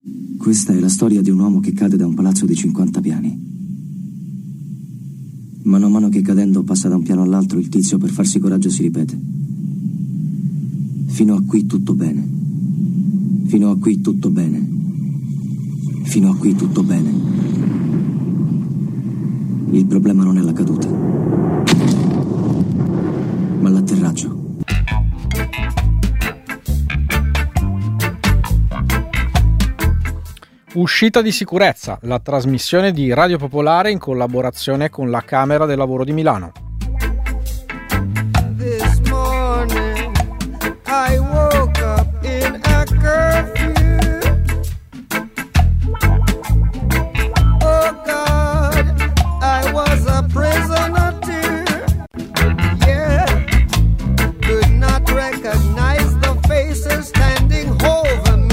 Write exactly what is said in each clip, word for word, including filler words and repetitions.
Questa è la storia di un uomo che cade da un palazzo di cinquanta piani. Mano a mano che cadendo passa da un piano all'altro, il tizio per farsi coraggio si ripete: fino a qui tutto bene, fino a qui tutto bene, fino a qui tutto bene. Il problema non è la caduta, ma l'atterraggio. Uscita di sicurezza, la trasmissione di Radio Popolare in collaborazione con la Camera del Lavoro di Milano. This morning I woke up in a curfew. Oh God, I was a prisoner too. Yeah, could not recognize the faces standing over me.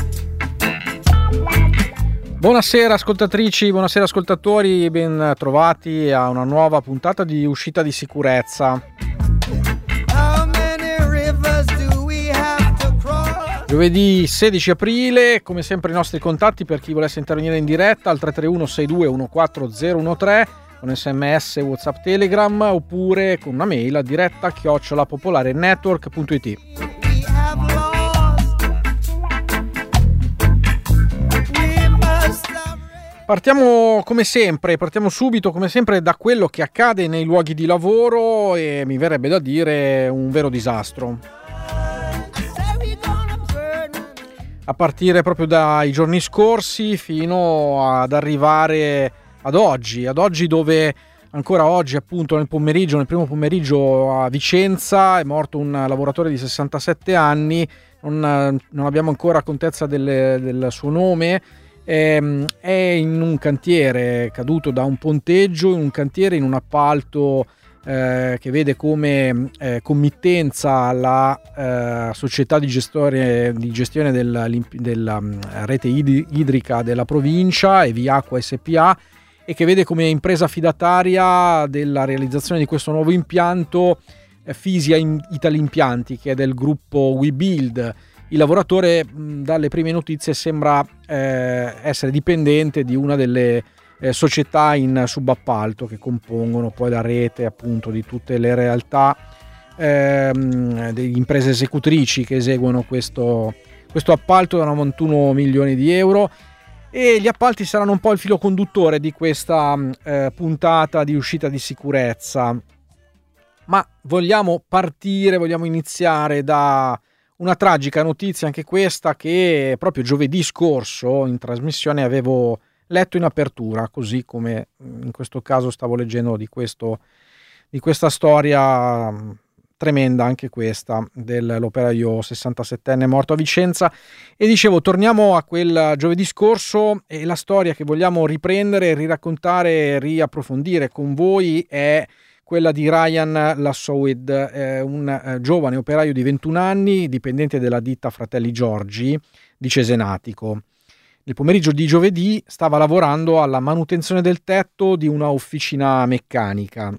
Buonasera ascoltatrici, buonasera ascoltatori, ben trovati a una nuova puntata di Uscita di Sicurezza. Giovedì sedici aprile, come sempre i nostri contatti per chi volesse intervenire in diretta al tre tre uno sei due uno quattro zero uno tre con sms, whatsapp, telegram oppure con una mail a diretta chiocciola popolarenetwork punto it. Partiamo come sempre, partiamo subito come sempre da quello che accade nei luoghi di lavoro e mi verrebbe da dire un vero disastro. A partire proprio dai giorni scorsi fino ad arrivare ad oggi, ad oggi dove ancora oggi appunto nel pomeriggio, nel primo pomeriggio a Vicenza è morto un lavoratore di sessantasette anni, non, non abbiamo ancora contezza del, del suo nome. È in un cantiere caduto da un ponteggio, in un cantiere in un appalto eh, che vede come eh, committenza la eh, società di gestione, di gestione della, della um, rete idrica della provincia e Viacqua S P A e che vede come impresa affidataria della realizzazione di questo nuovo impianto eh, Fisia Italimpianti, che è del gruppo WeBuild. Il lavoratore dalle prime notizie sembra eh, essere dipendente di una delle eh, società in subappalto che compongono poi la rete appunto di tutte le realtà ehm, delle imprese esecutrici che eseguono questo, questo appalto da novantuno milioni di euro, e gli appalti saranno un po' il filo conduttore di questa eh, puntata di Uscita di Sicurezza. Ma vogliamo partire, vogliamo iniziare da una tragica notizia, anche questa, che proprio giovedì scorso in trasmissione avevo letto in apertura, così come in questo caso stavo leggendo di, questo, di questa storia tremenda, anche questa, dell'operaio sessantasettenne morto a Vicenza. E dicevo, torniamo a quel giovedì scorso e la storia che vogliamo riprendere, riraccontare, riapprofondire con voi è quella di Ryan Lassowid, eh, un eh, giovane operaio di ventuno anni, dipendente della ditta Fratelli Giorgi di Cesenatico. Nel pomeriggio di giovedì stava lavorando alla manutenzione del tetto di una officina meccanica.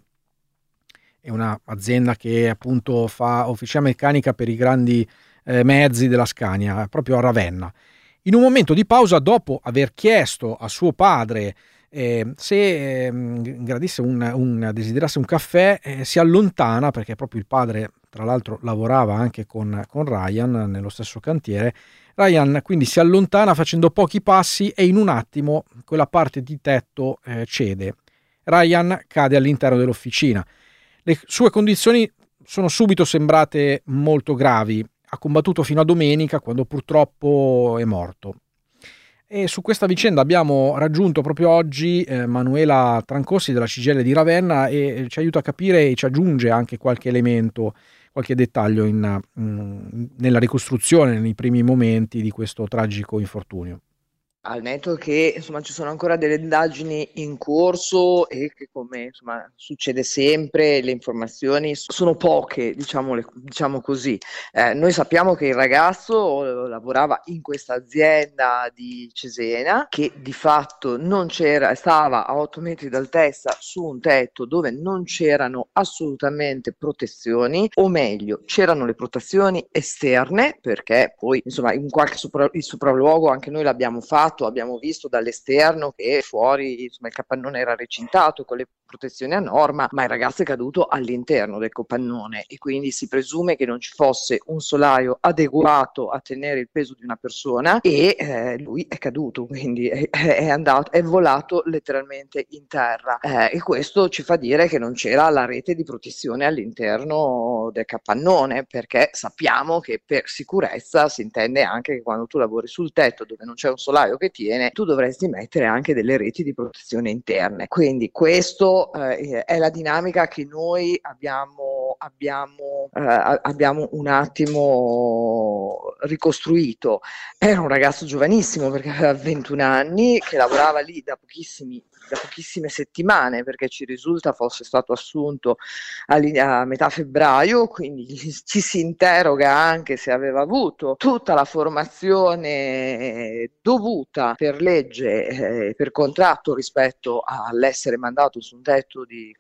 È un'azienda che appunto fa officina meccanica per i grandi eh, mezzi della Scania, proprio a Ravenna. In un momento di pausa, dopo aver chiesto a suo padre Eh, se eh, gradisse un, un desiderasse un caffè, eh, si allontana, perché proprio il padre tra l'altro lavorava anche con, con Ryan nello stesso cantiere. Ryan quindi si allontana facendo pochi passi e in un attimo quella parte di tetto eh, cede. Ryan cade all'interno dell'officina. Le sue condizioni sono subito sembrate molto gravi. Ha combattuto fino a domenica, quando purtroppo è morto. E su questa vicenda abbiamo raggiunto proprio oggi eh, Manuela Trancossi della C G I L di Ravenna e ci aiuta a capire e ci aggiunge anche qualche elemento, qualche dettaglio in, mh, nella ricostruzione, nei primi momenti di questo tragico infortunio. al netto che insomma ci sono ancora delle indagini in corso e che, come insomma succede sempre, le informazioni sono poche, diciamo, diciamo così. Eh, noi sappiamo che il ragazzo lavorava in questa azienda di Cesena, che di fatto non c'era, stava a otto metri d'altezza su un tetto dove non c'erano assolutamente protezioni, o meglio c'erano le protezioni esterne, perché poi insomma in qualche sopra- il sopralluogo anche noi l'abbiamo fatto, abbiamo visto dall'esterno che fuori insomma il capannone era recintato con le protezioni a norma, ma il ragazzo è caduto all'interno del capannone e quindi si presume che non ci fosse un solaio adeguato a tenere il peso di una persona e eh, lui è caduto, quindi è, è andato, è volato letteralmente in terra, eh, e questo ci fa dire che non c'era la rete di protezione all'interno del capannone, perché sappiamo che per sicurezza si intende anche che quando tu lavori sul tetto dove non c'è un solaio che tiene, tu dovresti mettere anche delle reti di protezione interne. Quindi questo eh, è la dinamica che noi abbiamo, abbiamo, eh, abbiamo un attimo ricostruito. Era un ragazzo giovanissimo perché aveva ventuno anni, che lavorava lì da pochissimi da pochissime settimane, perché ci risulta fosse stato assunto a, a metà febbraio, quindi ci si interroga anche se aveva avuto tutta la formazione dovuta per legge, eh, per contratto rispetto all'essere mandato su un tetto di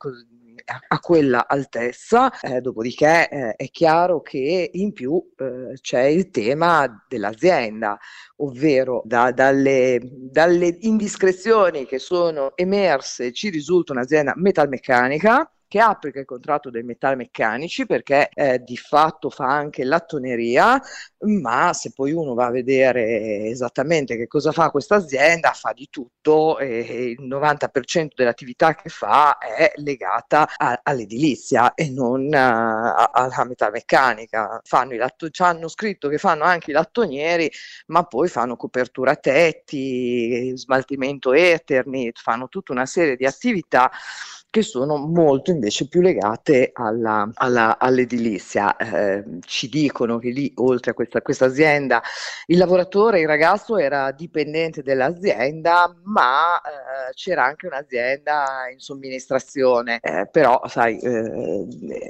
a quella altezza, eh, dopodiché eh, è chiaro che in più eh, c'è il tema dell'azienda, ovvero da, dalle, dalle indiscrezioni che sono emerse ci risulta un'azienda metalmeccanica che applica il contratto dei metalmeccanici perché eh, di fatto fa anche lattoneria, ma se poi uno va a vedere esattamente che cosa fa questa azienda, fa di tutto e il novanta per cento dell'attività che fa è legata a, all'edilizia e non a, alla metalmeccanica. Fanno i latto- ci hanno scritto che fanno anche i lattonieri, ma poi fanno copertura tetti, smaltimento eterni, fanno tutta una serie di attività che sono molto invece più legate alla, alla, all'edilizia. Eh, ci dicono che lì, oltre a questa, questa azienda, il lavoratore, il ragazzo era dipendente dell'azienda, ma eh, c'era anche un'azienda in somministrazione. Eh, però, sai, eh,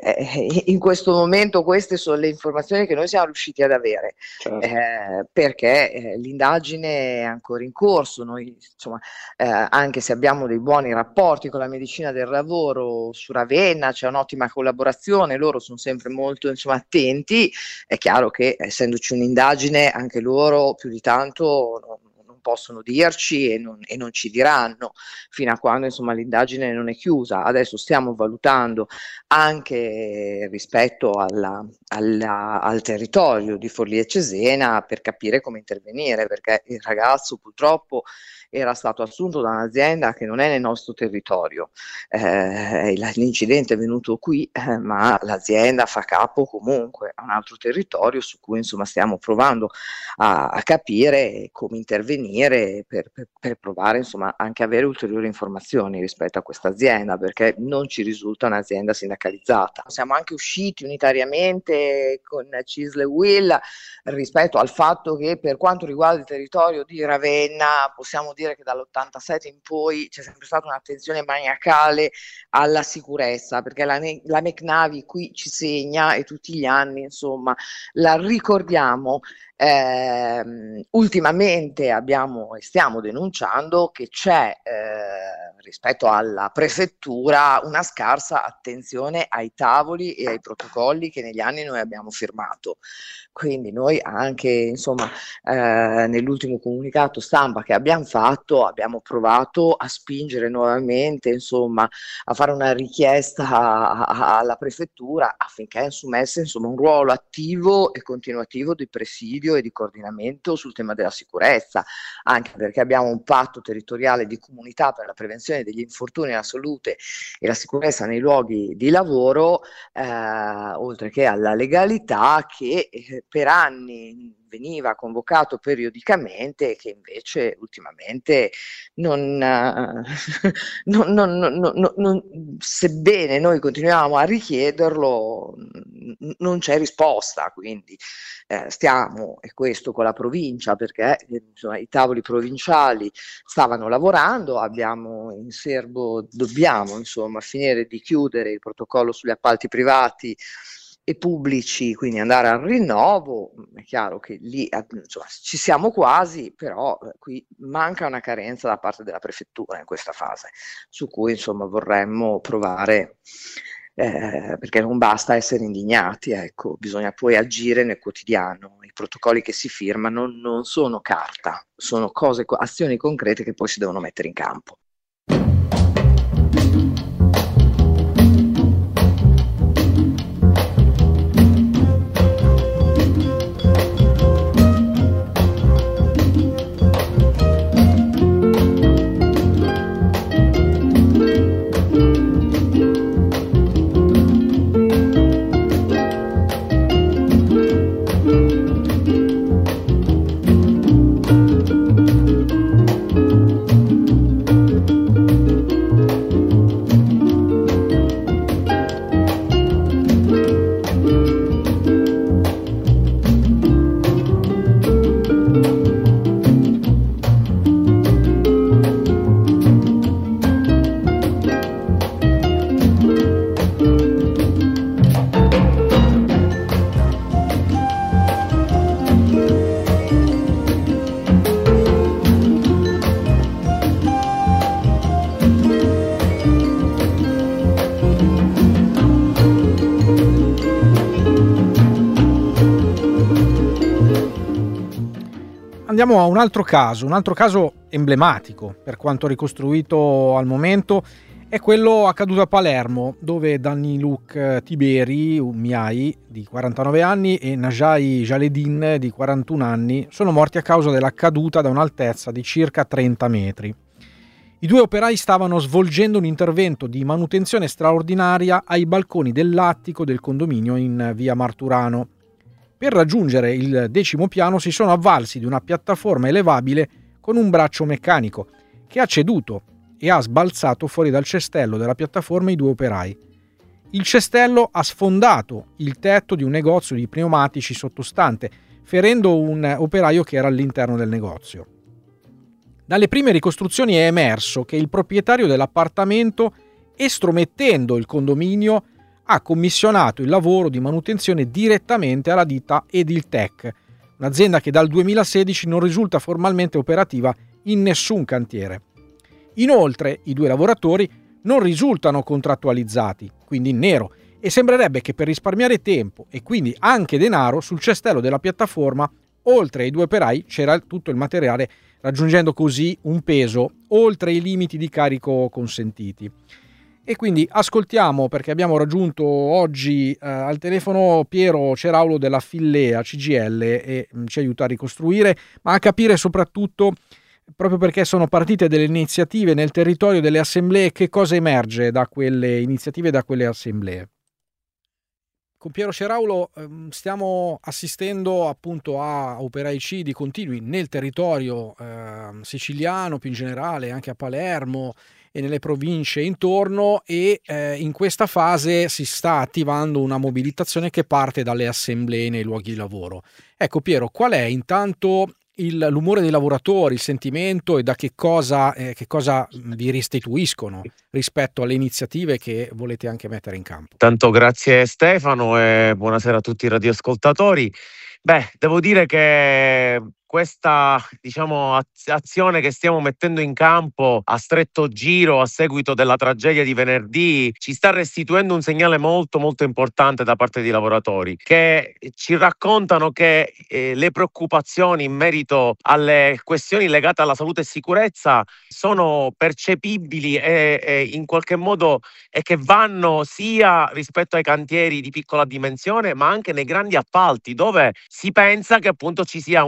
in questo momento queste sono le informazioni che noi siamo riusciti ad avere, certo. eh, perché eh, l'indagine è ancora in corso. Noi, insomma, eh, anche se abbiamo dei buoni rapporti con la medicina del lavoro su Ravenna, c'è un'ottima collaborazione, loro sono sempre molto insomma attenti, è chiaro che essendoci un'indagine anche loro più di tanto non, non possono dirci e non, e non ci diranno fino a quando insomma l'indagine non è chiusa. Adesso stiamo valutando anche rispetto alla, alla, al territorio di Forlì e Cesena per capire come intervenire, perché il ragazzo purtroppo era stato assunto da un'azienda che non è nel nostro territorio. Eh, l'incidente è venuto qui, eh, ma l'azienda fa capo comunque a un altro territorio su cui insomma stiamo provando a, a capire come intervenire per, per, per provare insomma anche avere ulteriori informazioni rispetto a questa azienda, perché non ci risulta un'azienda sindacalizzata. Siamo anche usciti unitariamente con Cisle Will rispetto al fatto che per quanto riguarda il territorio di Ravenna possiamo dire che dall'ottantasette in poi c'è sempre stata un'attenzione maniacale alla sicurezza, perché la, la McNavi qui ci segna e tutti gli anni insomma la ricordiamo. Eh, ultimamente abbiamo e stiamo denunciando che c'è eh, rispetto alla prefettura una scarsa attenzione ai tavoli e ai protocolli che negli anni noi abbiamo firmato. Quindi noi anche insomma eh, nell'ultimo comunicato stampa che abbiamo fatto abbiamo provato a spingere nuovamente insomma a fare una richiesta a, a, alla prefettura affinché assumesse insomma un ruolo attivo e continuativo di presidio e di coordinamento sul tema della sicurezza, anche perché abbiamo un patto territoriale di comunità per la prevenzione degli infortuni alla salute e la sicurezza nei luoghi di lavoro, eh, oltre che alla legalità, che eh, per anni veniva convocato periodicamente e che invece ultimamente non, eh, non, non, non, non, non, sebbene noi continuiamo a richiederlo, n- non c'è risposta, quindi eh, stiamo, e questo con la provincia, perché eh, insomma, i tavoli provinciali stavano lavorando, abbiamo in serbo, dobbiamo insomma finire di chiudere il protocollo sugli appalti privati e pubblici, quindi andare al rinnovo. È chiaro che lì insomma, ci siamo quasi, però eh, qui manca una carenza da parte della prefettura in questa fase, su cui insomma vorremmo provare, eh, perché non basta essere indignati, ecco, bisogna poi agire nel quotidiano. I protocolli che si firmano non sono carta, sono cose, azioni concrete che poi si devono mettere in campo. Andiamo a un altro caso, un altro caso emblematico per quanto ricostruito al momento, è quello accaduto a Palermo, dove Danny Luc Tiberi, un Miai di quarantanove anni, e Najai Jaledin di quarantuno anni sono morti a causa della caduta da un'altezza di circa trenta metri. I due operai stavano svolgendo un intervento di manutenzione straordinaria ai balconi dell'attico del condominio in via Marturano. Per raggiungere il decimo piano si sono avvalsi di una piattaforma elevabile con un braccio meccanico che ha ceduto e ha sbalzato fuori dal cestello della piattaforma i due operai. Il cestello ha sfondato il tetto di un negozio di pneumatici sottostante, ferendo un operaio che era all'interno del negozio. Dalle prime ricostruzioni è emerso che il proprietario dell'appartamento, estromettendo il condominio, ha commissionato il lavoro di manutenzione direttamente alla ditta Ediltech, un'azienda che dal duemilasedici non risulta formalmente operativa in nessun cantiere. Inoltre, i due lavoratori non risultano contrattualizzati, quindi in nero, e sembrerebbe che per risparmiare tempo e quindi anche denaro sul cestello della piattaforma, oltre ai due operai, c'era tutto il materiale, raggiungendo così un peso oltre i limiti di carico consentiti. E quindi ascoltiamo, perché abbiamo raggiunto oggi eh, al telefono Piero Ceraulo della Fillea C G I L e mh, ci aiuta a ricostruire, ma a capire soprattutto, proprio perché sono partite delle iniziative nel territorio delle assemblee, che cosa emerge da quelle iniziative e da quelle assemblee. Con Piero Ceraulo ehm, stiamo assistendo appunto a operaici continui nel territorio eh, siciliano, più in generale, anche a Palermo e nelle province intorno, e eh, in questa fase si sta attivando una mobilitazione che parte dalle assemblee nei luoghi di lavoro. Ecco Piero, qual è intanto il, l'umore dei lavoratori, il sentimento, e da che cosa, eh, che cosa vi restituiscono rispetto alle iniziative che volete anche mettere in campo? Tanto grazie Stefano e buonasera a tutti i radioascoltatori. Beh, devo dire che questa, diciamo, azione che stiamo mettendo in campo a stretto giro a seguito della tragedia di venerdì ci sta restituendo un segnale molto molto importante da parte dei lavoratori, che ci raccontano che eh, le preoccupazioni in merito alle questioni legate alla salute e sicurezza sono percepibili e, e in qualche modo e che vanno sia rispetto ai cantieri di piccola dimensione, ma anche nei grandi appalti, dove si pensa che appunto ci sia una organizzazione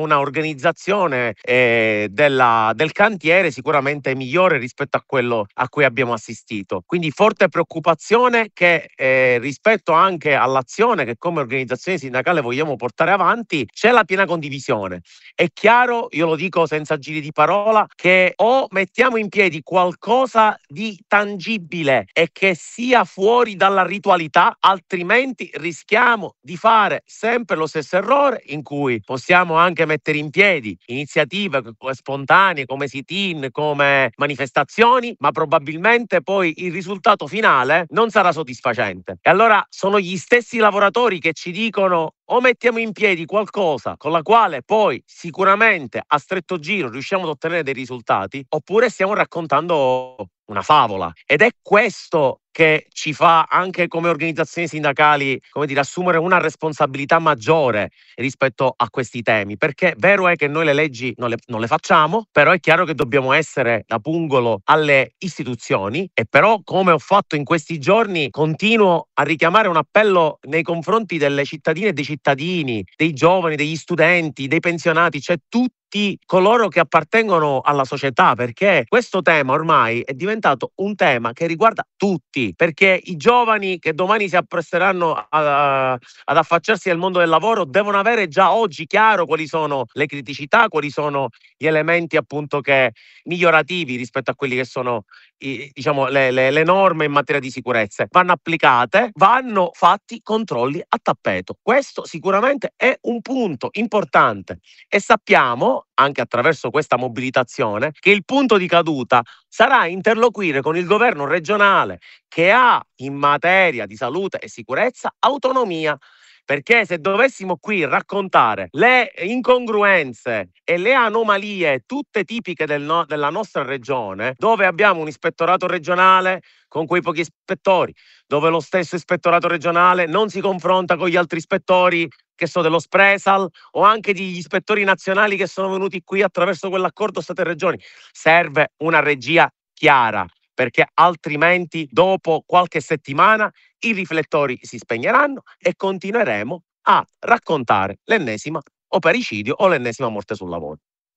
l'organizzazione eh, della, del cantiere sicuramente è migliore rispetto a quello a cui abbiamo assistito. Quindi forte preoccupazione che eh, rispetto anche all'azione che come organizzazione sindacale vogliamo portare avanti c'è la piena condivisione. È chiaro, io lo dico senza giri di parola, che o mettiamo in piedi qualcosa di tangibile e che sia fuori dalla ritualità, altrimenti rischiamo di fare sempre lo stesso errore in cui possiamo anche mettere in piedi iniziative spontanee come sit-in, come manifestazioni, ma probabilmente poi il risultato finale non sarà soddisfacente. E allora sono gli stessi lavoratori che ci dicono o mettiamo in piedi qualcosa con la quale poi sicuramente a stretto giro riusciamo ad ottenere dei risultati, oppure stiamo raccontando una favola. Ed è questo che ci fa anche come organizzazioni sindacali, come dire, assumere una responsabilità maggiore rispetto a questi temi, perché vero è che noi le leggi non le, non le facciamo, però è chiaro che dobbiamo essere da pungolo alle istituzioni e però, come ho fatto in questi giorni, continuo a richiamare un appello nei confronti delle cittadine e dei cittadini, dei giovani, degli studenti, dei pensionati, cioè tutti coloro che appartengono alla società, perché questo tema ormai è diventato un tema che riguarda tutti, perché i giovani che domani si appresteranno a, a, ad affacciarsi al mondo del lavoro devono avere già oggi chiaro quali sono le criticità, quali sono gli elementi appunto che migliorativi rispetto a quelli che sono i, diciamo le, le, le norme in materia di sicurezza. Vanno applicate, vanno fatti controlli a tappeto. Questo sicuramente è un punto importante e sappiamo anche attraverso questa mobilitazione che il punto di caduta sarà interloquire con il governo regionale che ha in materia di salute e sicurezza autonomia. Perché se dovessimo qui raccontare le incongruenze e le anomalie tutte tipiche del no- della nostra regione, dove abbiamo un ispettorato regionale con quei pochi ispettori, dove lo stesso ispettorato regionale non si confronta con gli altri ispettori che sono dello Spresal o anche degli ispettori nazionali che sono venuti qui attraverso quell'accordo Stato e Regioni, serve una regia chiara, perché altrimenti dopo qualche settimana i riflettori si spegneranno e continueremo a raccontare l'ennesima opericidio o l'ennesima morte sul lavoro.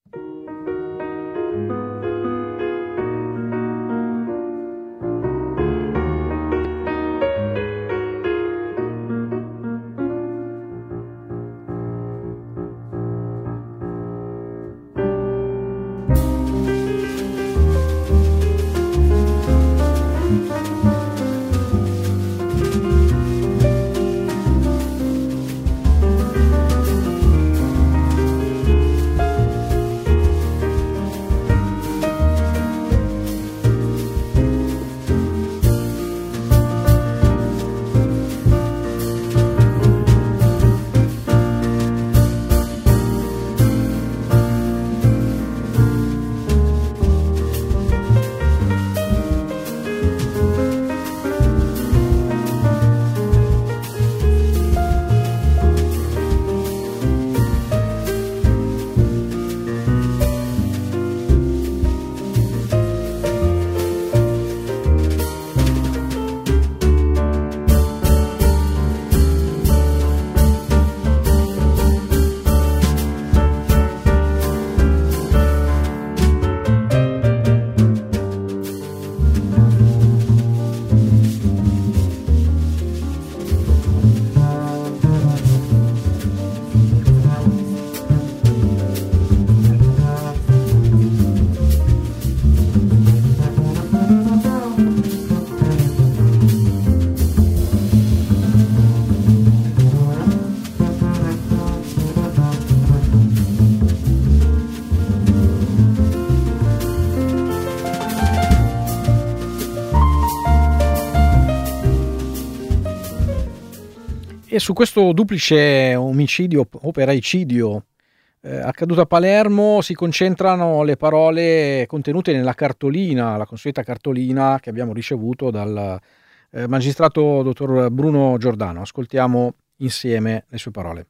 E su questo duplice omicidio, operaicidio eh, accaduto a Palermo si concentrano le parole contenute nella cartolina, la consueta cartolina che abbiamo ricevuto dal eh, magistrato dottor Bruno Giordano. Ascoltiamo insieme le sue parole.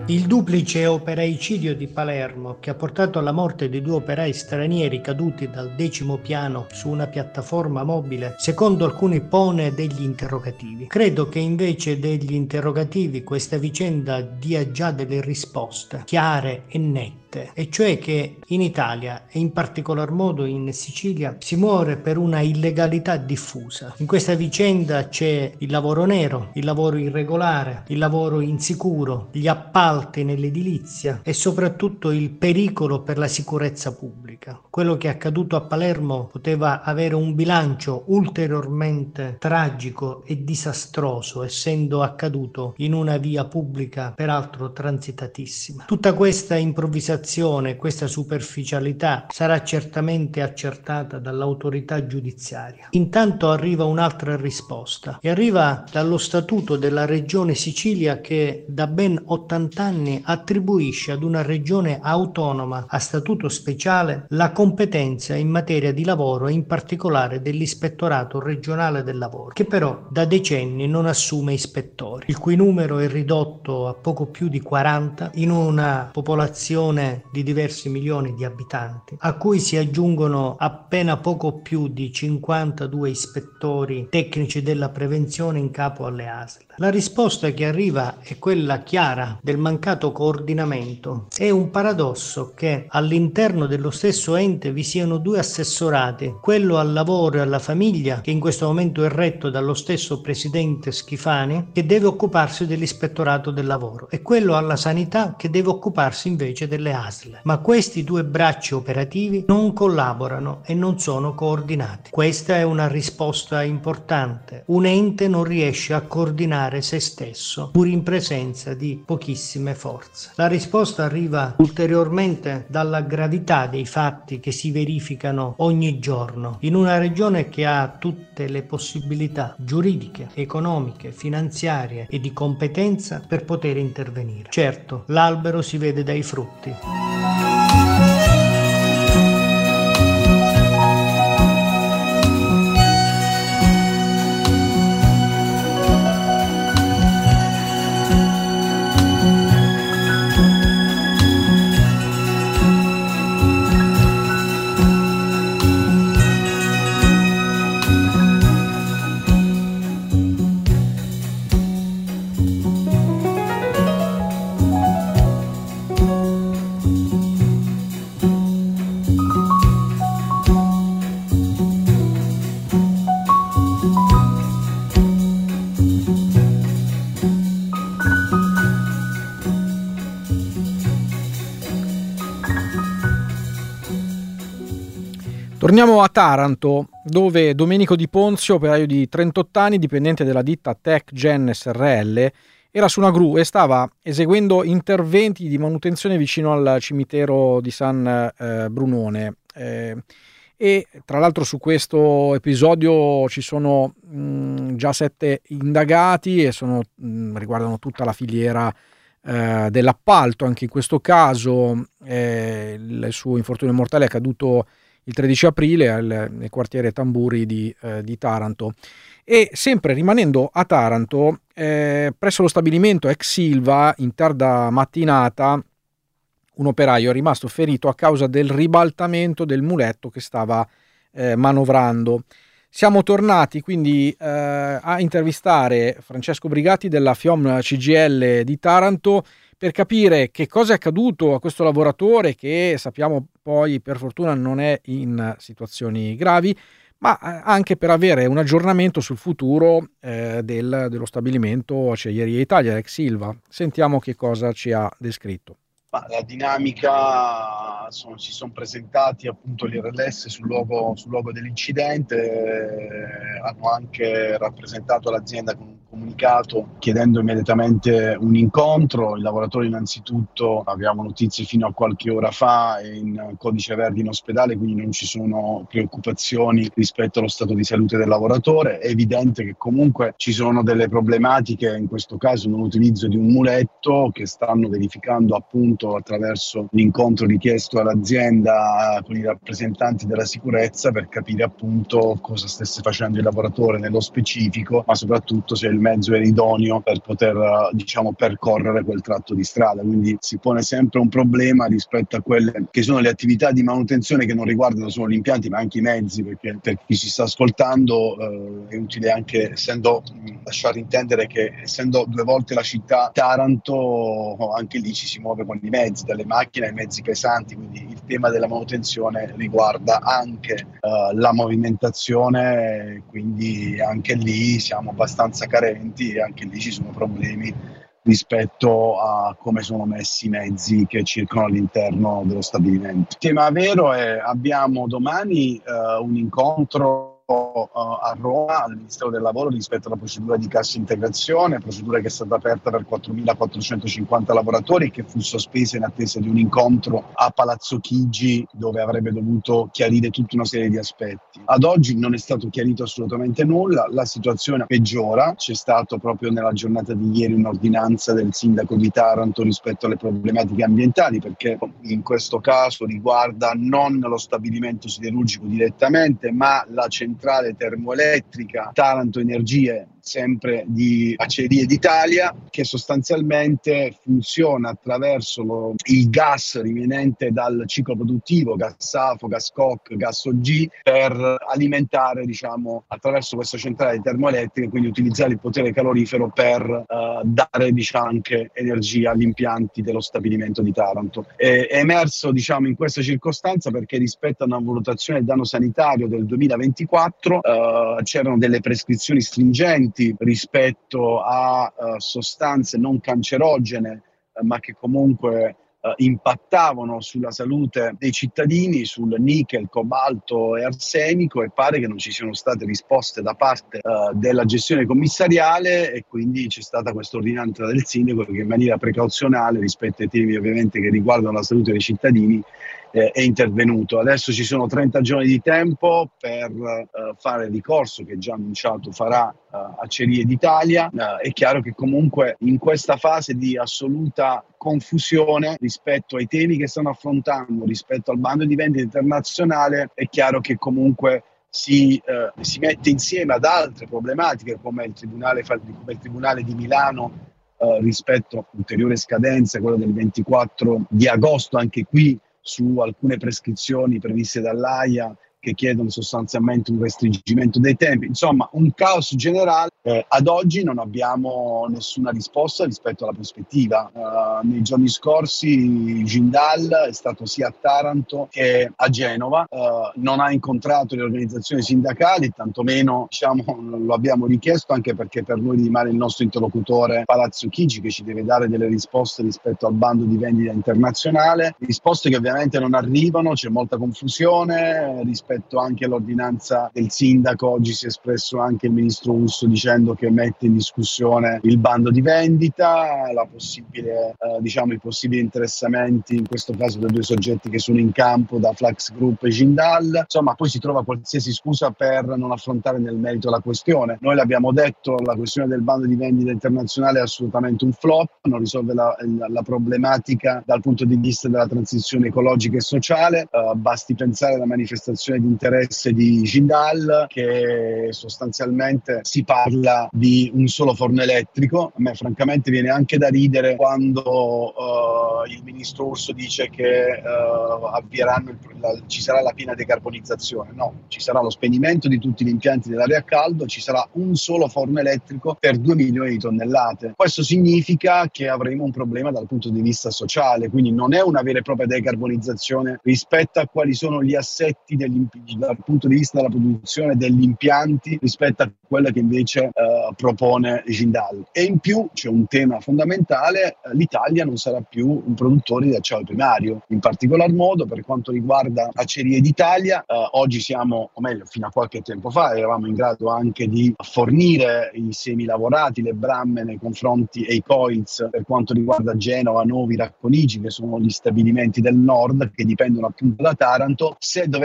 Il duplice operaicidio di Palermo, che ha portato alla morte di due operai stranieri caduti dal decimo piano su una piattaforma mobile, secondo alcuni pone degli interrogativi. Credo che invece degli interrogativi questa vicenda dia già delle risposte chiare e nette, e cioè che in Italia e in particolar modo in Sicilia si muore per una illegalità diffusa. In questa vicenda c'è il lavoro nero, il lavoro irregolare, il lavoro insicuro, gli appalti nell'edilizia e soprattutto il pericolo per la sicurezza pubblica. Quello che è accaduto a Palermo poteva avere un bilancio ulteriormente tragico e disastroso, essendo accaduto in una via pubblica peraltro transitatissima. Tutta questa improvvisazione, questa superficialità sarà certamente accertata dall'autorità giudiziaria. Intanto arriva un'altra risposta e arriva dallo statuto della regione Sicilia, che da ben ottanta anni attribuisce ad una regione autonoma a statuto speciale la competenza in materia di lavoro e in particolare dell'ispettorato regionale del lavoro, che però da decenni non assume ispettori, il cui numero è ridotto a poco più di quaranta in una popolazione di diversi milioni di abitanti, a cui si aggiungono appena poco più di cinquantadue ispettori tecnici della prevenzione in capo alle A S L. La risposta che arriva è quella chiara del mancato coordinamento. È un paradosso che all'interno dello stesso ente vi siano due assessorati, quello al lavoro e alla famiglia, che in questo momento è retto dallo stesso presidente Schifani, che deve occuparsi dell'ispettorato del lavoro, e quello alla sanità, che deve occuparsi invece delle A S L. Ma questi due bracci operativi non collaborano e non sono coordinati. Questa è una risposta importante. Un ente non riesce a coordinare se stesso, pur in presenza di pochissime forze. La risposta arriva ulteriormente dalla gravità dei fatti che si verificano ogni giorno in una regione che ha tutte le possibilità giuridiche, economiche, finanziarie e di competenza per poter intervenire. Certo, l'albero si vede dai frutti. Torniamo a Taranto, dove Domenico Di Ponzio, operaio di trentotto anni, dipendente della ditta Tech Gen S R L, era su una gru e stava eseguendo interventi di manutenzione vicino al cimitero di San eh, Brunone. Eh, e tra l'altro su questo episodio ci sono mh, già sette indagati e sono, mh, riguardano tutta la filiera eh, dell'appalto. Anche in questo caso eh, il suo infortunio mortale è accaduto il tredici aprile al, nel quartiere Tamburi di, eh, di Taranto. E sempre rimanendo a Taranto, eh, presso lo stabilimento ex Silva, in tarda mattinata, un operaio è rimasto ferito a causa del ribaltamento del muletto che stava eh, manovrando. Siamo tornati quindi eh, a intervistare Francesco Brigati della FIOM C G I L di Taranto per capire che cosa è accaduto a questo lavoratore, che sappiamo poi per fortuna non è in situazioni gravi, ma anche per avere un aggiornamento sul futuro eh, del, dello stabilimento Acciaierie Italia, ex Silva. Sentiamo che cosa ci ha descritto. La dinamica, sono, si sono presentati appunto gli R L S sul luogo, sul luogo dell'incidente, eh, hanno anche rappresentato l'azienda con un comunicato chiedendo immediatamente un incontro. I lavoratori innanzitutto, avevamo notizie fino a qualche ora fa, è in codice verde in ospedale, quindi non ci sono preoccupazioni rispetto allo stato di salute del lavoratore. È evidente che comunque ci sono delle problematiche, in questo caso nell'utilizzo di un muletto, che stanno verificando appunto attraverso l'incontro richiesto all'azienda con i rappresentanti della sicurezza per capire appunto cosa stesse facendo il lavoratore nello specifico, ma soprattutto se il mezzo era idoneo per poter diciamo percorrere quel tratto di strada, quindi si pone sempre un problema rispetto a quelle che sono le attività di manutenzione che non riguardano solo gli impianti ma anche i mezzi, perché per chi ci sta ascoltando eh, è utile anche essendo lasciare intendere che essendo due volte la città Taranto, anche lì ci si muove con i mezzi, dalle macchine ai mezzi pesanti, quindi il tema della manutenzione riguarda anche uh, la movimentazione, quindi anche lì siamo abbastanza carenti e anche lì ci sono problemi rispetto a come sono messi i mezzi che circolano all'interno dello stabilimento. Il tema vero è abbiamo domani uh, un incontro a Roma al Ministero del Lavoro rispetto alla procedura di cassa integrazione, procedura che è stata aperta per quattromilaquattrocentocinquanta lavoratori e che fu sospesa in attesa di un incontro a Palazzo Chigi dove avrebbe dovuto chiarire tutta una serie di aspetti. Ad oggi non è stato chiarito assolutamente nulla, la situazione peggiora, c'è stato proprio nella giornata di ieri un'ordinanza del sindaco di Taranto rispetto alle problematiche ambientali, perché in questo caso riguarda non lo stabilimento siderurgico direttamente ma la centrale centrale termoelettrica Taranto Energie, sempre di Acciaierie d'Italia, che sostanzialmente funziona attraverso lo, il gas riveniente dal ciclo produttivo, gas SAFO, gas coke, gas O G, per alimentare, diciamo, attraverso questa centrale termoelettrica, quindi utilizzare il potere calorifero per uh, dare, diciamo, anche energia agli impianti dello stabilimento di Taranto. È, è emerso, diciamo, in questa circostanza perché rispetto a una valutazione del danno sanitario del duemilaventiquattro uh, c'erano delle prescrizioni stringenti rispetto a uh, sostanze non cancerogene uh, ma che comunque uh, impattavano sulla salute dei cittadini, sul nickel, cobalto e arsenico, e pare che non ci siano state risposte da parte uh, della gestione commissariale, e quindi c'è stata questa ordinanza del sindaco che in maniera precauzionale rispetto ai temi ovviamente che riguardano la salute dei cittadini eh, è intervenuto. Adesso ci sono trenta giorni di tempo per uh, fare ricorso che già annunciato farà uh, Acciaierie d'Italia. Uh, è chiaro che comunque in questa fase di assoluta confusione rispetto ai temi che stanno affrontando, rispetto al bando di vendita internazionale, è chiaro che comunque si, eh, si mette insieme ad altre problematiche come il Tribunale, come il Tribunale di Milano eh, rispetto a ulteriore scadenza, quella del ventiquattro di agosto, anche qui su alcune prescrizioni previste dall'AIA che chiedono sostanzialmente un restringimento dei tempi. Insomma, un caos generale. Eh, ad oggi non abbiamo nessuna risposta rispetto alla prospettiva. Uh, nei giorni scorsi Jindal è stato sia a Taranto che a Genova, uh, non ha incontrato le organizzazioni sindacali, tantomeno diciamo, lo abbiamo richiesto, anche perché per noi rimane il nostro interlocutore Palazzo Chigi, che ci deve dare delle risposte rispetto al bando di vendita internazionale, risposte che ovviamente non arrivano, c'è molta confusione rispetto anche all'ordinanza del sindaco. Oggi si è espresso anche il ministro Urso dicendo che mette in discussione il bando di vendita, la possibile, eh, diciamo, i possibili interessamenti, in questo caso da due soggetti che sono in campo, da Flax Group e Jindal. Insomma, poi si trova qualsiasi scusa per non affrontare nel merito la questione. Noi l'abbiamo detto, la questione del bando di vendita internazionale è assolutamente un flop, non risolve la, la, la problematica dal punto di vista della transizione ecologica e sociale. Uh, basti pensare alla manifestazione di interesse di Jindal, che sostanzialmente si parla di un solo forno elettrico. A me francamente viene anche da ridere quando uh, il ministro Urso dice che uh, avvieranno il, la, ci sarà la piena decarbonizzazione. No, ci sarà lo spegnimento di tutti gli impianti dell'area a caldo, ci sarà un solo forno elettrico per due milioni di tonnellate. Questo significa che avremo un problema dal punto di vista sociale, quindi non è una vera e propria decarbonizzazione rispetto a quali sono gli assetti dal punto di vista della produzione degli impianti rispetto a quella che invece Uh, propone Jindal. E in più c'è un tema fondamentale: l'Italia non sarà più un produttore di acciaio primario, in particolar modo per quanto riguarda Acciaierie d'Italia. Uh, oggi siamo, o meglio fino a qualche tempo fa eravamo in grado anche di fornire i semi lavorati, le bramme nei confronti e i coils per quanto riguarda Genova, Novi, Racconigi, che sono gli stabilimenti del nord che dipendono appunto da Taranto. Se dovesse arrivare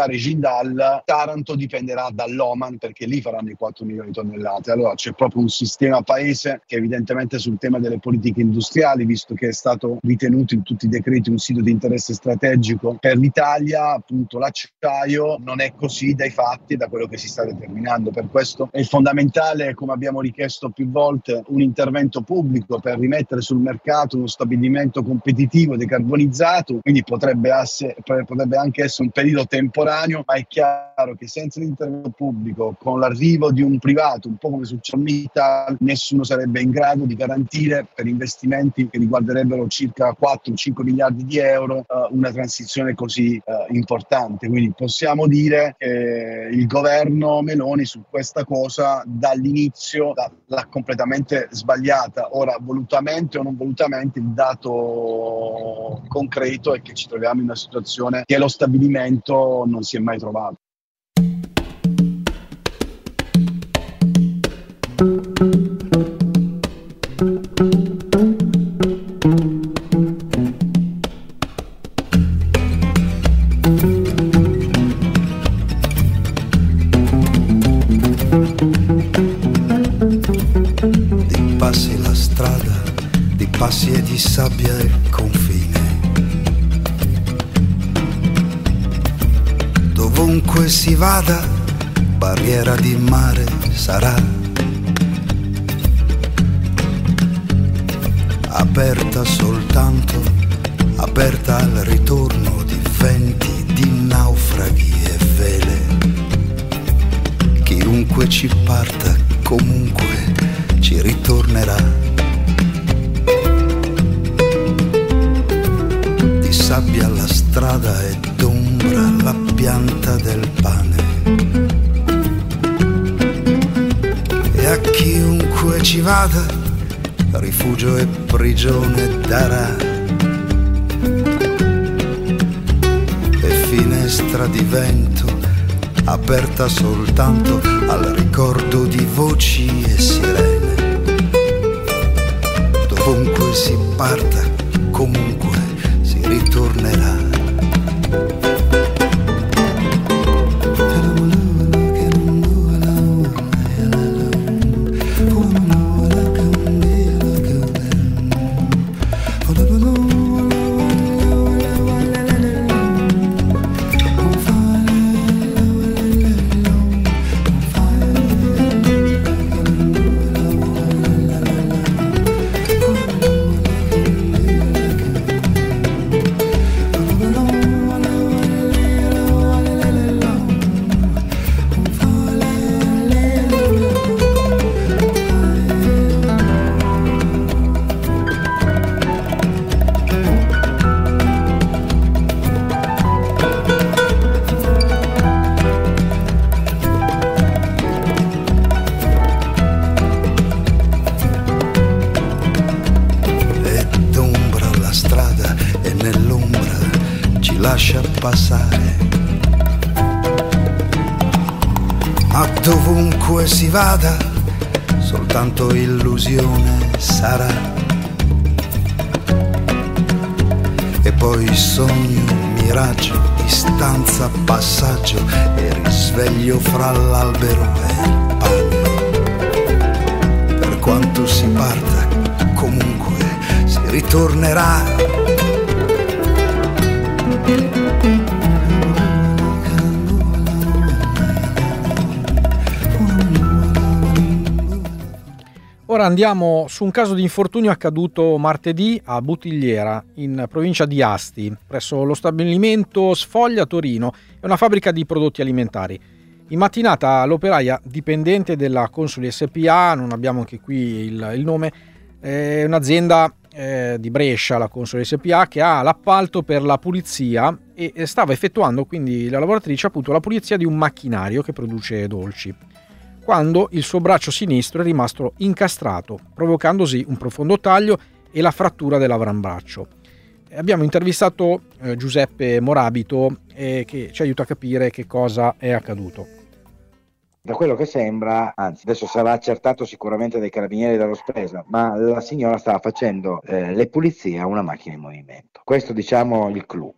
fare Jindal, Taranto dipenderà dall'Oman, perché lì faranno i quattro milioni di tonnellate. Allora c'è proprio un sistema paese che evidentemente sul tema delle politiche industriali, visto che è stato ritenuto in tutti i decreti un sito di interesse strategico per l'Italia, appunto l'acciaio non è così dai fatti e da quello che si sta determinando. Per questo è fondamentale, come abbiamo richiesto più volte, un intervento pubblico per rimettere sul mercato uno stabilimento competitivo decarbonizzato, quindi potrebbe, asse, potrebbe anche essere un periodo temporaneo, ma è chiaro che senza l'intervento pubblico, con l'arrivo di un privato, un po' come succede in Italia, nessuno sarebbe in grado di garantire per investimenti che riguarderebbero circa quattro cinque miliardi di euro uh, una transizione così uh, importante. Quindi possiamo dire che il governo Meloni su questa cosa dall'inizio l'ha completamente sbagliata. Ora, volutamente o non volutamente, il dato concreto è che ci troviamo in una situazione che lo stabilimento non si è mai trovato. Di passi la strada, di passi e di sabbia e confine. Dovunque si vada, barriera di mare sarà. Aperta soltanto, aperta al ritorno di venti, di naufraghi e vele. Chiunque ci parta, comunque ci ritornerà. Di sabbia la strada e d'ombra la pianta del pane. E a chiunque ci vada, rifugio e prigione darà. E finestra di vento, aperta soltanto al ricordo di voci e sirene. Dovunque si parta, comunque si ritornerà. Lascia passare, ma dovunque si vada, soltanto illusione sarà. E poi sogno, miraggio, distanza, passaggio e risveglio fra l'albero e il panno. Per quanto si parta, comunque si ritornerà. Ora andiamo su un caso di infortunio accaduto martedì a Buttigliera, in provincia di Asti, presso lo stabilimento Sfoglia Torino, è una fabbrica di prodotti alimentari. In mattinata l'operaia dipendente della Consoli S P A, non abbiamo anche qui il, il nome, è un'azienda eh, di Brescia, la Consoli S P A, che ha l'appalto per la pulizia e stava effettuando, quindi la lavoratrice, appunto la pulizia di un macchinario che produce dolci, quando il suo braccio sinistro è rimasto incastrato, provocandosi un profondo taglio e la frattura dell'avambraccio. Abbiamo intervistato eh, Giuseppe Morabito eh, che ci aiuta a capire che cosa è accaduto. Da quello che sembra, anzi adesso sarà accertato sicuramente dai carabinieri dello Spresa, ma la signora stava facendo eh, le pulizie a una macchina in movimento. Questo diciamo il clou.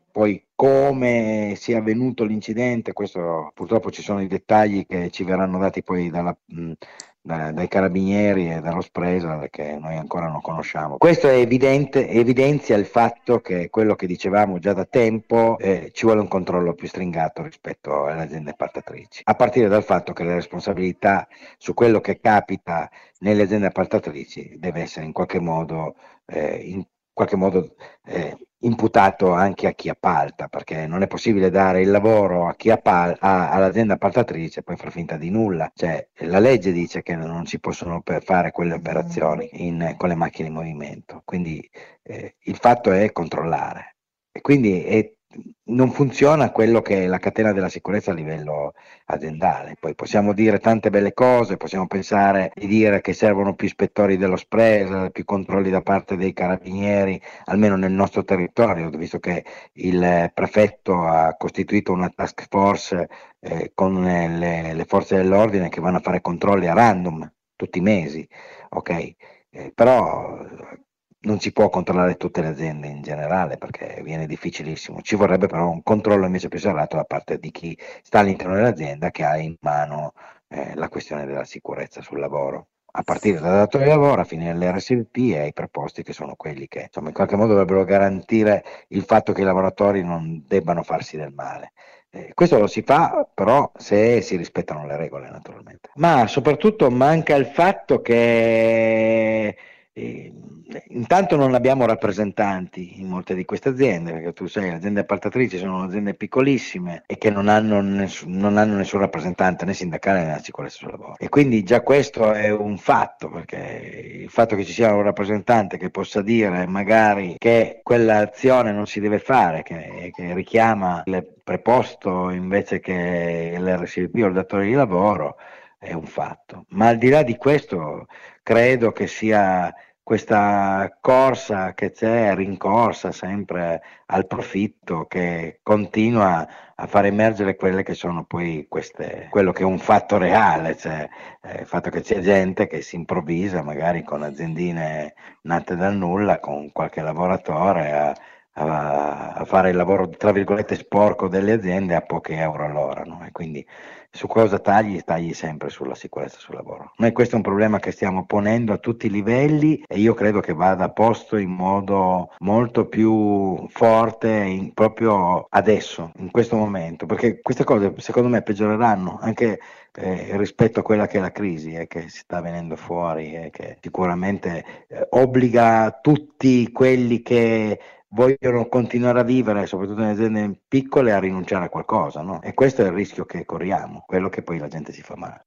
Poi come sia avvenuto l'incidente, questo purtroppo ci sono i dettagli che ci verranno dati poi dalla, mh, da, dai carabinieri e dallo Spresa, che noi ancora non conosciamo. Questo è evidente, evidenzia il fatto che quello che dicevamo già da tempo, eh, ci vuole un controllo più stringato rispetto alle aziende appaltatrici, a partire dal fatto che la responsabilità su quello che capita nelle aziende appaltatrici deve essere in qualche modo eh, in qualche modo eh, imputato anche a chi appalta, perché non è possibile dare il lavoro a chi appal- a, all'azienda appaltatrice e poi far finta di nulla. Cioè, la legge dice che non si possono per fare quelle operazioni in, con le macchine in movimento, quindi eh, il fatto è controllare, e quindi è, non funziona quello che è la catena della sicurezza a livello aziendale. Poi possiamo dire tante belle cose, possiamo pensare di dire che servono più ispettori dello Spresa, più controlli da parte dei carabinieri, almeno nel nostro territorio, visto che il prefetto ha costituito una task force eh, con le, le forze dell'ordine che vanno a fare controlli a random tutti i mesi, ok? Eh, però non si può controllare tutte le aziende in generale, perché viene difficilissimo. Ci vorrebbe però un controllo invece più serrato da parte di chi sta all'interno dell'azienda, che ha in mano eh, la questione della sicurezza sul lavoro, a partire dal datore di lavoro, a finire all'R S V P e ai preposti, che sono quelli che insomma in qualche modo dovrebbero garantire il fatto che i lavoratori non debbano farsi del male. Eh, questo lo si fa però se si rispettano le regole, naturalmente. Ma soprattutto manca il fatto che eh, intanto non abbiamo rappresentanti in molte di queste aziende, perché tu sai, le aziende appaltatrici sono aziende piccolissime e che non hanno, ness- non hanno nessun rappresentante né sindacale né sicurezza sul lavoro, e quindi già questo è un fatto, perché il fatto che ci sia un rappresentante che possa dire magari che quell'azione non si deve fare, che, che richiama il preposto invece che l'R S V P o il datore di lavoro, è un fatto. Ma al di là di questo credo che sia questa corsa che c'è, rincorsa sempre al profitto, che continua a far emergere quelle che sono poi queste, quello che è un fatto reale, cioè eh, il fatto che c'è gente che si improvvisa magari con aziendine nate dal nulla, con qualche lavoratore a, a, a fare il lavoro tra virgolette sporco delle aziende a pochi euro all'ora, no? E quindi su cosa tagli? Tagli sempre sulla sicurezza sul lavoro. Noi questo è un problema che stiamo ponendo a tutti i livelli, e io credo che vada posto in modo molto più forte in, proprio adesso, in questo momento, perché queste cose secondo me peggioreranno anche eh, rispetto a quella che è la crisi eh, che si sta venendo fuori e che sicuramente eh, obbliga tutti quelli che vogliono continuare a vivere, soprattutto nelle aziende piccole, a rinunciare a qualcosa, no? E questo è il rischio che corriamo, quello che poi la gente si fa male.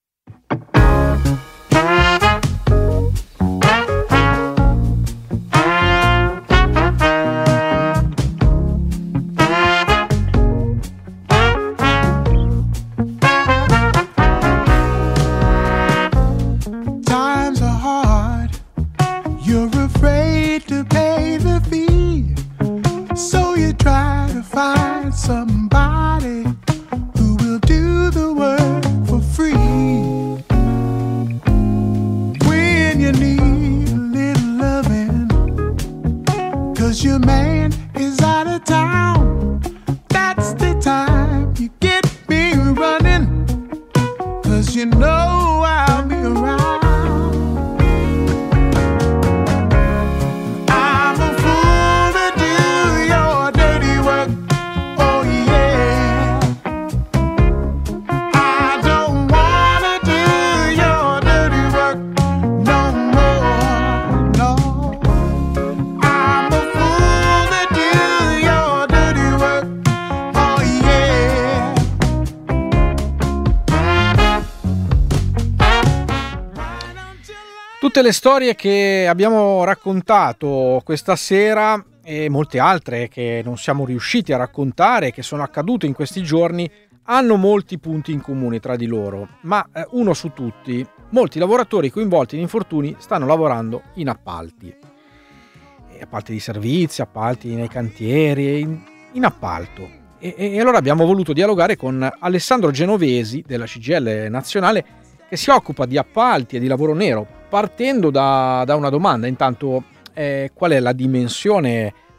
Times are hard, you're afraid to pay the fee, so you try to find somebody who will do the work for free. When you need a little loving, cause your man is out of town, that's the time you get me running, cause you know I'll be around. Tutte le storie che abbiamo raccontato questa sera e molte altre che non siamo riusciti a raccontare, che sono accadute in questi giorni, hanno molti punti in comune tra di loro, ma eh, uno su tutti: molti lavoratori coinvolti in infortuni stanno lavorando in appalti, e appalti di servizi, appalti nei cantieri, in, in appalto. E, e allora abbiamo voluto dialogare con Alessandro Genovesi della C G I L nazionale, che si occupa di appalti e di lavoro nero, partendo da, da una domanda. Intanto, eh, qual è la dimensione